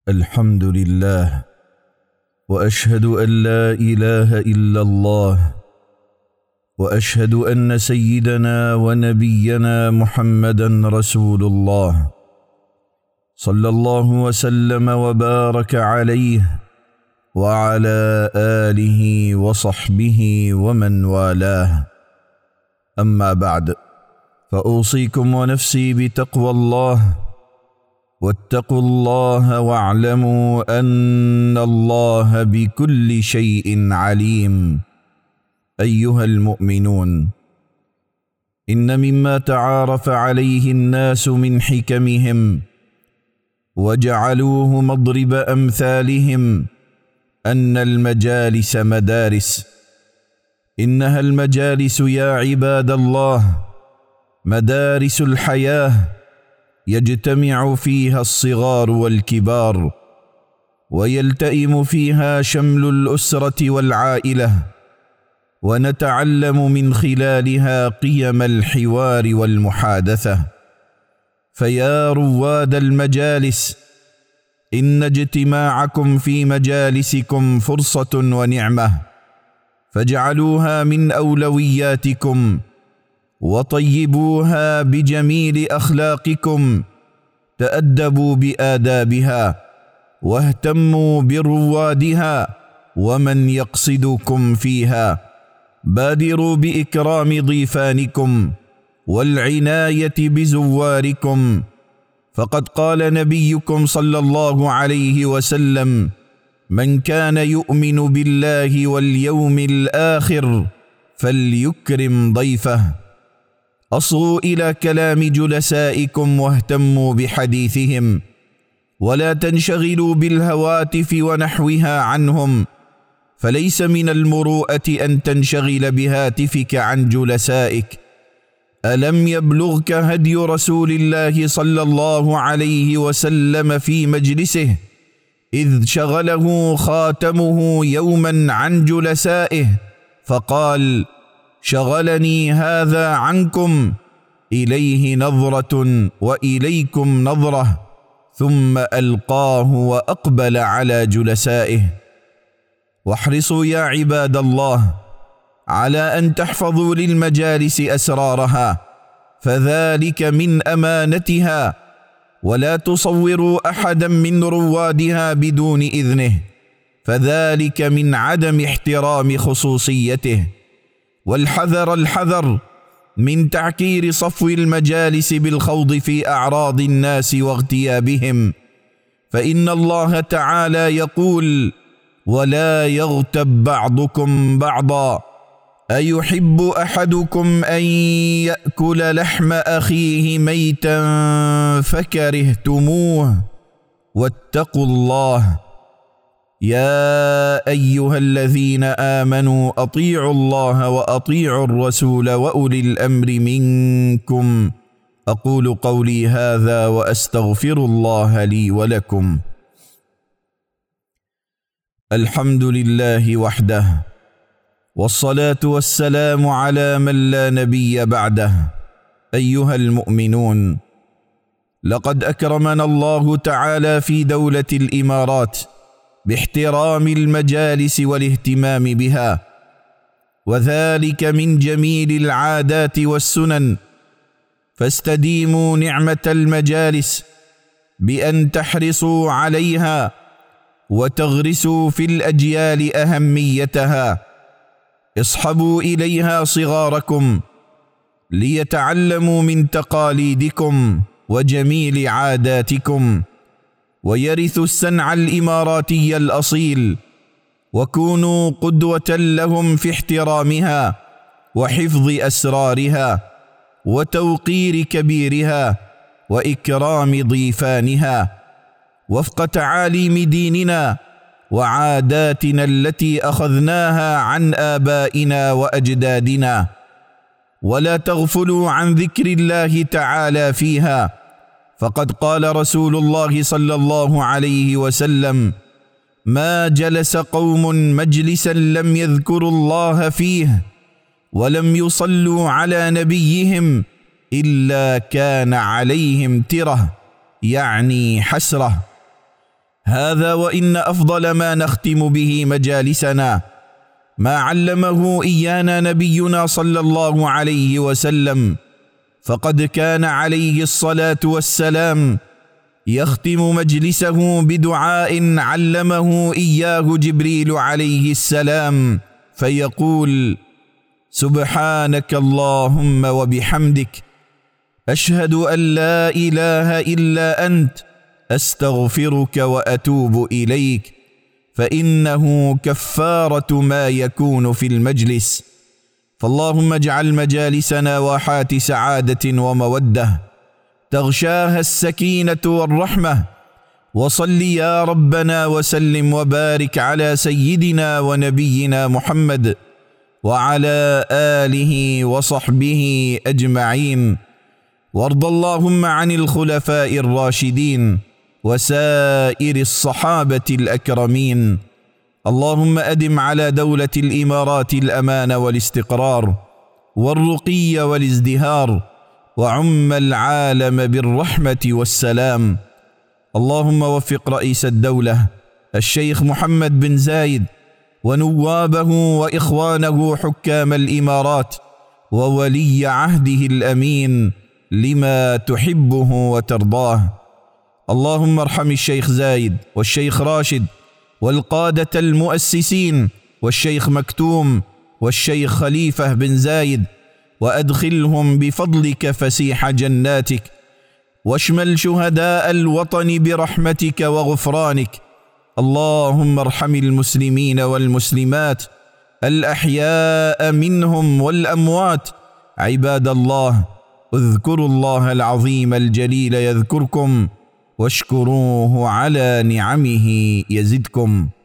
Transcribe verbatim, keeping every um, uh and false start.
الحمد لله، وأشهد أن لا إله إلا الله، وأشهد أن سيدنا ونبينا محمدًا رسول الله، صلى الله وسلم وبارك عليه وعلى آله وصحبه ومن والاه. أما بعد، فأوصيكم ونفسي بتقوى الله، واتقوا الله واعلموا أن الله بكل شيء عليم. أيها المؤمنون، إن مما تعارف عليه الناس من حكمهم وجعلوه مضرب أمثالهم أن المجالس مدارس. إنها المجالس يا عباد الله مدارس الحياة، يجتمع فيها الصغار والكبار، ويلتئم فيها شمل الأسرة والعائلة، ونتعلم من خلالها قيم الحوار والمحادثة. فيا رواد المجالس، إن اجتماعكم في مجالسكم فرصة ونعمة، فاجعلوها من أولوياتكم، وطيبوها بجميل أخلاقكم، تأدبوا بآدابها، واهتموا بروادها ومن يقصدكم فيها. بادروا بإكرام ضيفانكم والعناية بزواركم، فقد قال نبيكم صلى الله عليه وسلم: من كان يؤمن بالله واليوم الآخر فليكرم ضيفه. أصغوا إلى كلام جلسائكم واهتموا بحديثهم، ولا تنشغلوا بالهواتف ونحوها عنهم، فليس من المروءة أن تنشغل بهاتفك عن جلسائك. ألم يبلغك هدي رسول الله صلى الله عليه وسلم في مجلسه إذ شغله خاتمه يوما عن جلسائه فقال: شغلني هذا عنكم، إليه نظرة وإليكم نظرة، ثم ألقاه وأقبل على جلسائه. واحرصوا يا عباد الله على أن تحفظوا للمجالس أسرارها، فذلك من أمانتها، ولا تصوروا أحدا من روادها بدون إذنه، فذلك من عدم احترام خصوصيته. والحذر الحذر من تعكير صفو المجالس بالخوض في أعراض الناس واغتيابهم، فإن الله تعالى يقول: ولا يغتب بعضكم بعضا، أيحب أحدكم أن يأكل لحم أخيه ميتا فكرهتموه، واتقوا الله. يا أيها الذين آمنوا أطيعوا الله وأطيعوا الرسول وأولي الأمر منكم. أقول قولي هذا وأستغفر الله لي ولكم. الحمد لله وحده، والصلاة والسلام على من لا نبي بعده. أيها المؤمنون، لقد أكرمنا الله تعالى في دولة الإمارات باحترام المجالس والاهتمام بها، وذلك من جميل العادات والسنن. فاستديموا نعمة المجالس بأن تحرصوا عليها، وتغرسوا في الأجيال أهميتها. اصحبوا إليها صغاركم ليتعلموا من تقاليدكم وجميل عاداتكم، ويرثوا السنع الإماراتي الأصيل، وكونوا قدوة لهم في احترامها وحفظ أسرارها وتوقير كبيرها وإكرام ضيفانها، وفق تعاليم ديننا وعاداتنا التي أخذناها عن آبائنا وأجدادنا. ولا تغفلوا عن ذكر الله تعالى فيها، فقد قال رسول الله صلى الله عليه وسلم: ما جلس قوم مجلسا لم يذكروا الله فيه ولم يصلوا على نبيهم إلا كان عليهم ترة، يعني حسرة. هذا وإن أفضل ما نختم به مجالسنا ما علمه إيانا نبينا صلى الله عليه وسلم، فقد كان عليه الصلاة والسلام يختم مجلسه بدعاء علمه إياه جبريل عليه السلام، فيقول: سبحانك اللهم وبحمدك، أشهد أن لا إله إلا أنت، أستغفرك وأتوب إليك، فإنه كفارة ما يكون في المجلس. فاللهم اجعل مجالسنا واحات سعادة ومودة تغشاها السكينة والرحمة، وصل يا ربنا وسلم وبارك على سيدنا ونبينا محمد وعلى آله وصحبه أجمعين، وارض اللهم عن الخلفاء الراشدين وسائر الصحابة الأكرمين. اللهم أدم على دولة الإمارات الأمان والاستقرار والرقي والازدهار، وعم العالم بالرحمة والسلام. اللهم وفق رئيس الدولة الشيخ محمد بن زايد ونوابه وإخوانه حكام الإمارات وولي عهده الأمين لما تحبه وترضاه. اللهم ارحم الشيخ زايد والشيخ راشد والقادة المؤسسين والشيخ مكتوم والشيخ خليفة بن زايد، وأدخلهم بفضلك فسيح جناتك، واشمل شهداء الوطن برحمتك وغفرانك. اللهم ارحم المسلمين والمسلمات الأحياء منهم والأموات. عباد الله، اذكروا الله العظيم الجليل يذكركم، واشكروه على نعمه يزدكم.